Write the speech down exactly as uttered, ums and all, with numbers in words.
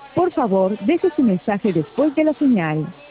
Por favor, deje su mensaje después de la señal.